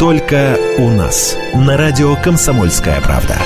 Только у нас. На радио «Комсомольская правда».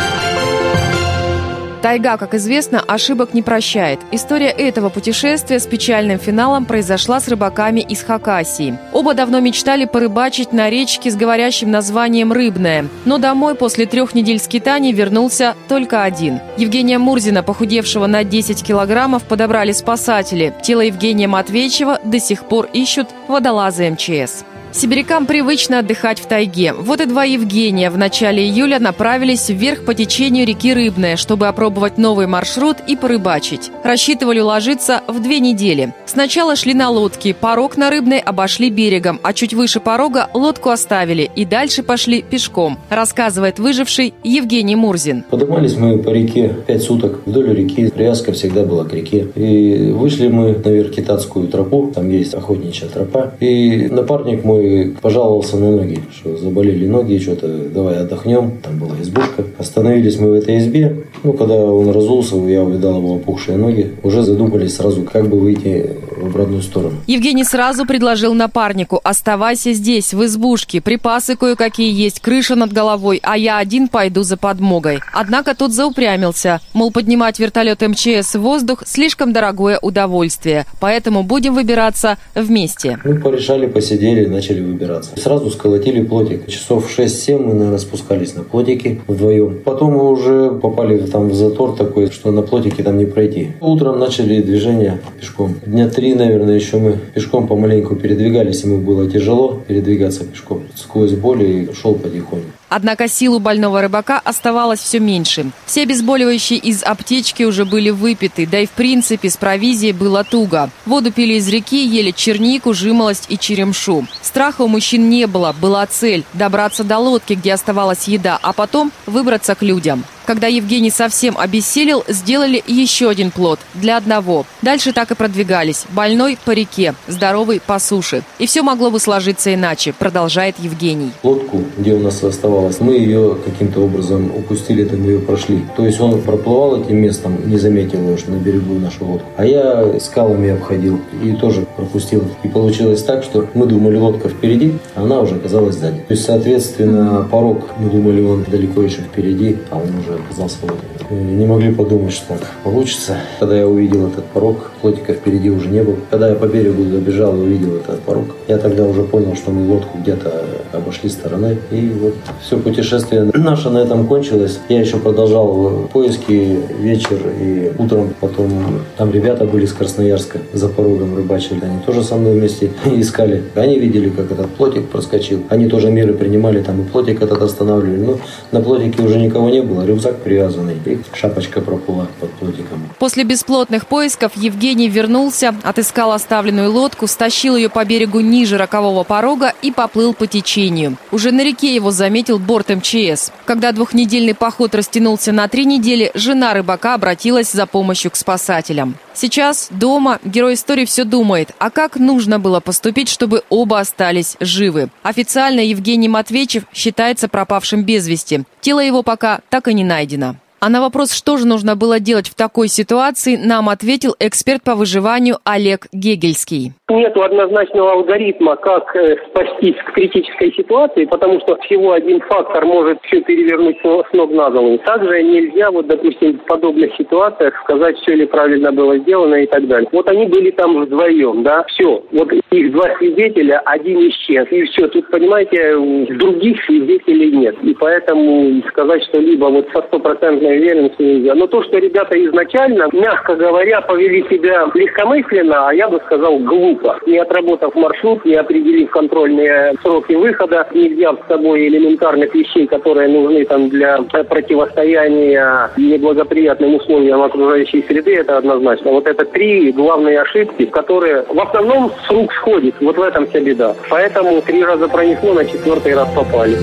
Тайга, как известно, ошибок не прощает. История этого путешествия с печальным финалом произошла с рыбаками из Хакасии. Оба давно мечтали порыбачить на речке с говорящим названием «Рыбная». Но домой после 3 недель скитаний вернулся только один. Евгения Мурзина, похудевшего на 10 килограммов, подобрали спасатели. Тело Евгения Матвеичева до сих пор ищут водолазы МЧС. Сибирякам привычно отдыхать в тайге. Вот и 2 Евгения в начале июля направились вверх по течению реки Рыбная, чтобы опробовать новый маршрут и порыбачить. Рассчитывали уложиться в 2 недели. Сначала шли на лодке, порог на Рыбной обошли берегом, а чуть выше порога лодку оставили и дальше пошли пешком, рассказывает выживший Евгений Мурзин. Поднимались мы по реке 5 суток. Вдоль реки привязка всегда была к реке. И вышли мы на Верхитатскую тропу, там есть охотничья тропа. И напарник мой пожаловался на ноги, что заболели ноги, что-то давай отдохнем. Там была избушка. Остановились мы в этой избе. Когда он разулся, я увидал его опухшие ноги. Уже задумались сразу, как бы выйти в обратную сторону. Евгений сразу предложил напарнику: оставайся здесь, в избушке, припасы кое-какие есть, крыша над головой, а я один пойду за подмогой. Однако тот заупрямился, мол, поднимать вертолет МЧС в воздух слишком дорогое удовольствие, поэтому будем выбираться вместе. Порешали, посидели, начали выбираться. Сразу сколотили плотик. Часов 6-7 мы, наверное, спускались на плотике вдвоем. Потом мы уже попали там в затор такой, что на плотике там не пройти. Утром начали движение пешком. Дня 3, наверное, еще мы пешком помаленьку передвигались. Ему было тяжело передвигаться пешком. Сквозь боль и шел потихоньку. Однако сил у больного рыбака оставалось все меньше. Все обезболивающие из аптечки уже были выпиты, да и в принципе с провизией было туго. Воду пили из реки, ели чернику, жимолость и черемшу. Страха у мужчин не было, была цель – добраться до лодки, где оставалась еда, а потом выбраться к людям. Когда Евгений совсем обессилел, сделали еще один плот для одного. Дальше так и продвигались. Больной по реке, здоровый по суше. И все могло бы сложиться иначе, продолжает Евгений. Лодку, где у нас оставалось, мы ее каким-то образом упустили, это мы ее прошли. То есть он проплывал этим местом, не заметил его, что на берегу нашу лодку. А я скалами обходил и тоже пропустил. И получилось так, что мы думали, лодка впереди, а она уже оказалась сзади. То есть, соответственно, порог, мы думали, он далеко еще впереди, а он уже оказался в лодке. Не могли подумать, что так получится. Когда я увидел этот порог, плотика впереди уже не было. Когда я по берегу добежал и увидел этот порог, я тогда уже понял, что мы лодку где-то обошли стороной. И вот все путешествие наше на этом кончилось. Я еще продолжал поиски вечер и утром. Потом там ребята были с Красноярска, за порогом рыбачили. Они тоже со мной вместе искали. Они видели, как этот плотик проскочил. Они тоже меры принимали, там и плотик этот останавливали. Но на плотике уже никого не было. Рюкзак привязанный, и шапочка проплыла под плотиком. После бесплотных поисков Евгений вернулся, отыскал оставленную лодку, стащил ее по берегу ниже рокового порога и поплыл по течению. Уже на реке его заметил борт МЧС. Когда 2-недельный поход растянулся на 3 недели, жена рыбака обратилась за помощью к спасателям. Сейчас дома герой истории все думает, а как нужно было поступить, чтобы оба остались живы. Официально Евгений Матвеичев считается пропавшим без вести. Тело его пока так и не найдено. А на вопрос, что же нужно было делать в такой ситуации, нам ответил эксперт по выживанию Олег Гегельский. Нет однозначного алгоритма, как спастись в критической ситуации, потому что всего один фактор может все перевернуть с ног на голову. Также нельзя, допустим, в подобных ситуациях сказать, все ли правильно было сделано и так далее. Вот они были там вдвоем, да, все. Вот их 2 свидетеля, один исчез, и все. Тут, понимаете, других свидетелей нет. И поэтому сказать что-либо со 100% уверенностью нельзя. Но то, что ребята изначально, мягко говоря, повели себя легкомысленно, а я бы сказал, глупо. Не отработав маршрут, не определив контрольные сроки выхода, не взяв с собой элементарных вещей, которые нужны для противостояния неблагоприятным условиям окружающей среды, это однозначно. Вот это 3 главные ошибки, которые в основном с рук сходят. Вот в этом вся беда. Поэтому 3 раза пронесло, на 4-й раз попали.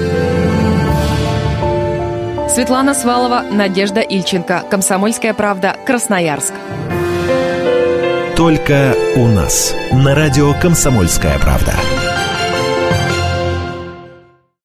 Светлана Свалова, Надежда Ильченко. «Комсомольская правда», Красноярск. Только у нас. На радио «Комсомольская правда».